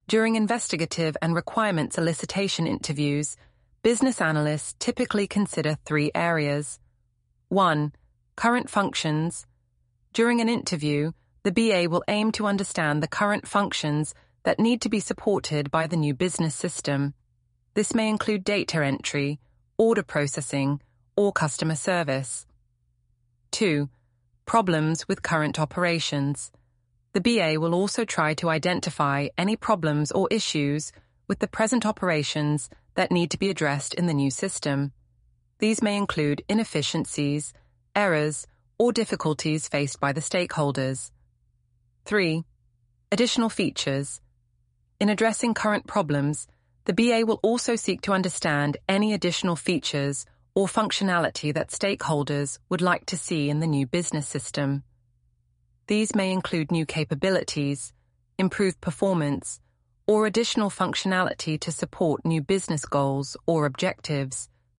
During investigative and requirement solicitation interviews, business analysts typically consider 3 areas. 1. Current functions. During an interview, the BA will aim to understand the current functions that need to be supported by the new business system. This may include data entry, order processing, or customer service. 2. Problems with current operations. The BA will also try to identify any problems or issues with the present operations that need to be addressed in the new system. These may include inefficiencies, errors, or difficulties faced by the stakeholders. 3. Additional features. In addressing current problems, the BA will also seek to understand any additional features or functionality that stakeholders would like to see in the new business system. These may include new capabilities, improved performance, or additional functionality to support new business goals or objectives.